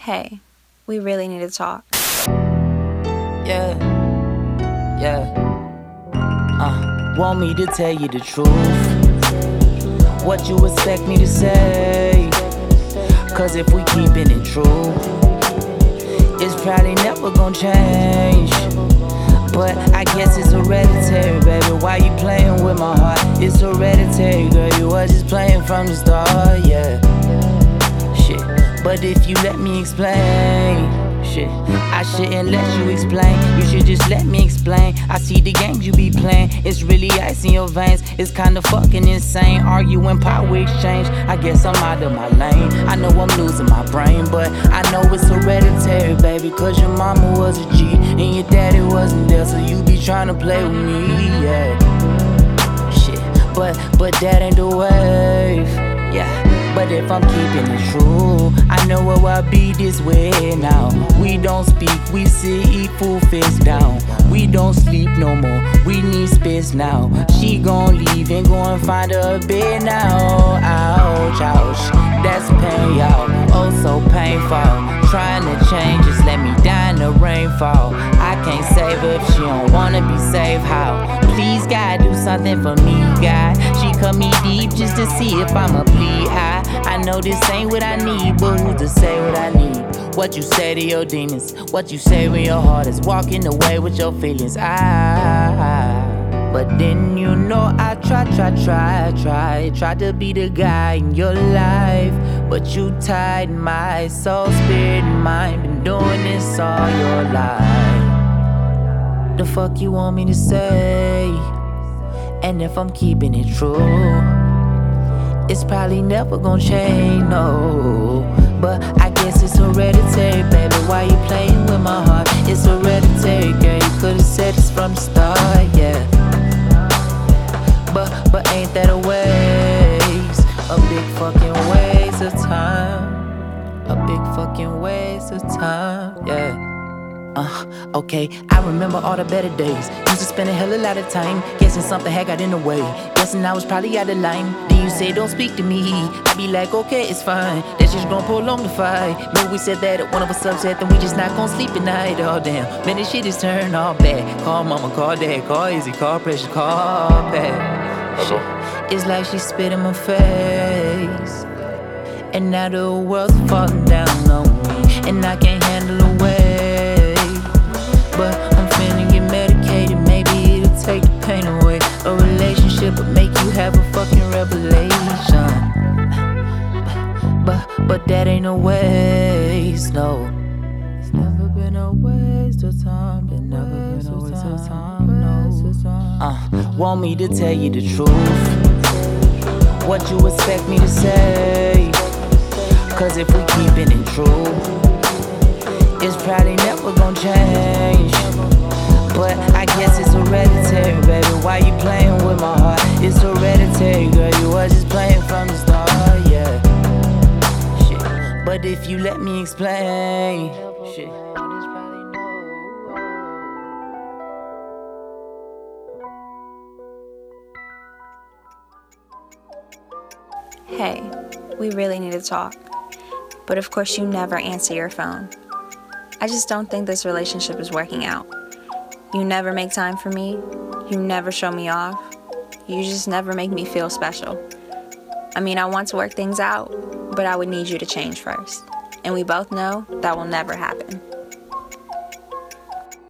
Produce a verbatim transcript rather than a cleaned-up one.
Hey, we really need to talk. Yeah, yeah. Uh, want me to tell you the truth? What you expect me to say? Cause if we keepin' it true, it's probably never gonna change. But I guess it's hereditary, baby. Why you playing with my heart? It's hereditary, girl. You was just playing from the start, yeah. Shit. But if you let me explain, shit, I shouldn't let you explain. You should just let me explain. I see the games you be playing. It's really ice in your veins. It's kinda fucking insane. Arguing power exchange. I guess I'm out of my lane. I know I'm losing my brain, but I know it's hereditary, baby. Cause your mama was a G and your daddy wasn't there, so you be trying to play with me, yeah. Shit, but, but that ain't the wave, yeah. But if I'm keeping it true, I know it will be this way now. We don't speak, we sit, eat food face down. We don't sleep no more, we need space now. She gon' leave and go and find her a bed now. Ouch, ouch, that's pain, y'all. Oh, so painful. Trying to change, just let me die in the rainfall. I can't save her if she don't wanna be saved. How? Please, God, do something for me, God. She cut me deep just to see if I'ma bleed high. I know this ain't what I need, but who's to say what I need? What you say to your demons, what you say when your heart is walking away with your feelings. I, but then you know I try, try, try, try, try to be the guy in your life, but you tied my soul, spirit, and mind. Been doing this all your life. The fuck you want me to say? And if I'm keeping it true, it's probably never gonna change, no. But I guess it's hereditary, baby. Why you playing with my heart? It's hereditary, girl. You could've said this from the start, yeah. But, but ain't that a waste? A big fucking waste of time. A big fucking waste of time, yeah. Uh, okay, I remember all the better days. Used to spend a hell of a lot of time guessing something had got in the way. Guessing I was probably out of line. Then you say don't speak to me. I be like, okay, it's fine. That's just gonna prolong the fight. Maybe we said that at one of us upset, then we just not gonna sleep at night. Oh damn, man, this shit is turned all bad. Call mama, call dad, call easy, call precious, call bad. Shit, it's like she spit in my face, and now the world's falling down on me, and I can't handle the weight. But I'm finna get medicated, maybe it'll take the pain away. A relationship would make you have a fucking revelation. But, but that ain't no waste, no. It's never been a waste of time. It's never been a waste of time, no. Uh, want me to tell you the truth? What you expect me to say? Cause if we keepin' it true, it's probably never gonna change. But I guess it's hereditary, baby. Why you playing with my heart? It's hereditary, girl. You was just playing from the start, yeah. Shit. But if you let me explain, shit. Hey, we really need to talk. But of course you never answer your phone. I just don't think this relationship is working out. You never make time for me. You never show me off. You just never make me feel special. I mean, I want to work things out, but I would need you to change first. And we both know that will never happen.